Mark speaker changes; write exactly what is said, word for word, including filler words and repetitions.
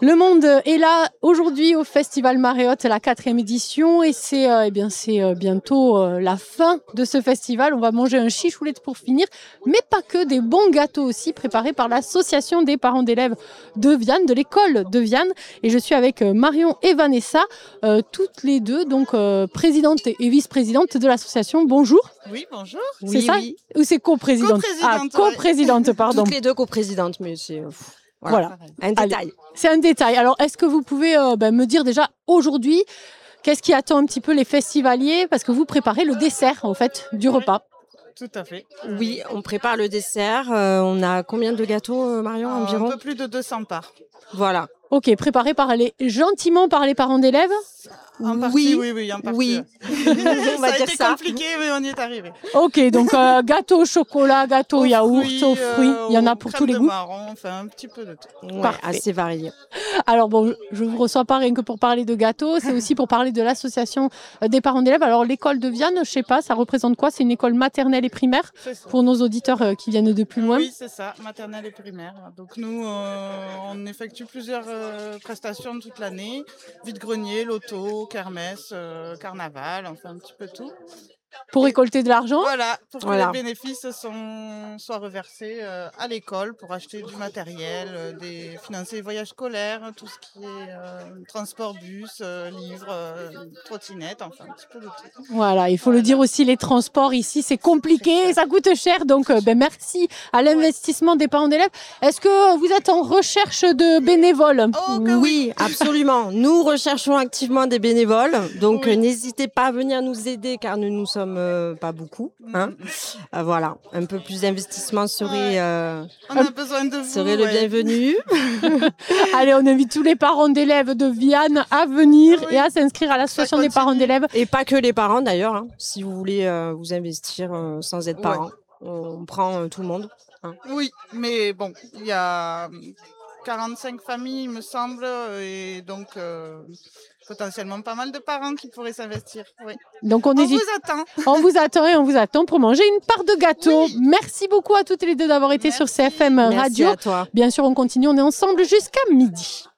Speaker 1: Le monde est là aujourd'hui au Festival Marée-Haute, la quatrième édition, et c'est euh, eh bien c'est euh, bientôt euh, la fin de ce festival. On va manger un chichoulet pour finir, mais pas que, des bons gâteaux aussi préparés par l'association des parents d'élèves de Vianne, de l'école de Vianne. Et je suis avec euh, Marion et Vanessa, euh, toutes les deux donc euh, présidente et vice-présidente de l'association. Bonjour.
Speaker 2: Oui, bonjour.
Speaker 1: C'est
Speaker 2: oui,
Speaker 1: ça
Speaker 2: oui.
Speaker 1: Ou c'est coprésidente? Ah, coprésidente, pardon.
Speaker 3: Toutes les deux coprésidentes, mais c'est...
Speaker 1: Voilà,
Speaker 3: voilà. Un détail.
Speaker 1: Allez, c'est un détail. Alors, est-ce que vous pouvez euh, ben, me dire déjà aujourd'hui, qu'est-ce qui attend un petit peu les festivaliers? Parce que vous préparez le dessert, en fait, du
Speaker 2: oui,
Speaker 1: repas.
Speaker 2: Tout à fait.
Speaker 3: Oui, on prépare le dessert. Euh, on a combien de gâteaux, euh, Marion,
Speaker 2: euh,
Speaker 3: environ?
Speaker 2: Un peu plus de deux cents parts.
Speaker 3: Voilà.
Speaker 1: Ok, préparé par les, gentiment par les parents d'élèves?
Speaker 2: En partie,
Speaker 3: oui,
Speaker 2: oui, oui, en partie.
Speaker 3: Oui.
Speaker 2: on
Speaker 3: va
Speaker 2: ça a
Speaker 3: dire
Speaker 2: été
Speaker 3: ça.
Speaker 2: compliqué, mais on y est arrivé.
Speaker 1: Ok, donc euh, gâteau au chocolat, gâteau au yaourt,
Speaker 2: fruits,
Speaker 1: aux fruits,
Speaker 2: euh,
Speaker 1: il y en a pour tous les
Speaker 2: de
Speaker 1: goûts.
Speaker 2: marron, enfin un petit peu de tout.
Speaker 3: Ouais, assez varié.
Speaker 1: Alors bon, je ne vous reçois pas rien que pour parler de gâteaux, c'est aussi pour parler de l'association des parents d'élèves. Alors l'école de Vianne, je ne sais pas, ça représente quoi? C'est une école maternelle et primaire pour nos auditeurs euh, qui viennent de plus loin.
Speaker 2: Oui, c'est ça, maternelle et primaire. Donc nous, euh, on effectue plusieurs euh, prestations toute l'année. Vide-grenier, loto, kermesse, euh, carnaval, enfin un petit peu tout.
Speaker 1: Pour récolter de l'argent.
Speaker 2: Voilà, pour que
Speaker 3: voilà.
Speaker 2: les bénéfices sont, soient reversés euh, à l'école pour acheter du matériel, euh, des, financer les voyages scolaires, tout ce qui est euh, transport bus, euh, livres, euh, trottinettes, enfin un petit peu de tout.
Speaker 1: Voilà, il faut voilà. le dire aussi, les transports ici, c'est compliqué, ça coûte cher. Donc euh, ben, merci à l'investissement des parents d'élèves. Est-ce que vous êtes en recherche de bénévoles?
Speaker 2: Oh,
Speaker 3: oui, oui, absolument. Nous recherchons activement des bénévoles. Donc oui. euh, n'hésitez pas à venir nous aider car nous nous sommes Euh, pas beaucoup, hein. Mm-hmm. euh, voilà, un peu plus d'investissement serait, euh,
Speaker 2: on a besoin de vous,
Speaker 3: serait le
Speaker 2: ouais.
Speaker 3: bienvenu.
Speaker 1: Allez, on invite tous les parents d'élèves de Vianne à venir oui. et à s'inscrire à l'association des parents d'élèves.
Speaker 3: Et pas que les parents d'ailleurs, hein. Si vous voulez euh, vous investir euh, sans être parent, ouais. on prend euh, tout le monde. Hein.
Speaker 2: Oui, mais bon, il y a quarante-cinq familles, il me semble, et donc euh, potentiellement pas mal de parents qui pourraient s'investir. Oui.
Speaker 1: Donc on,
Speaker 2: on
Speaker 1: hésite...
Speaker 2: vous attend.
Speaker 1: On vous attend et on vous attend pour manger une part de gâteau. Oui. Merci beaucoup à toutes les deux d'avoir été
Speaker 2: Merci.
Speaker 1: sur C F M
Speaker 3: Merci
Speaker 1: Radio.
Speaker 3: à toi.
Speaker 1: Bien sûr, on continue, on est ensemble jusqu'à midi.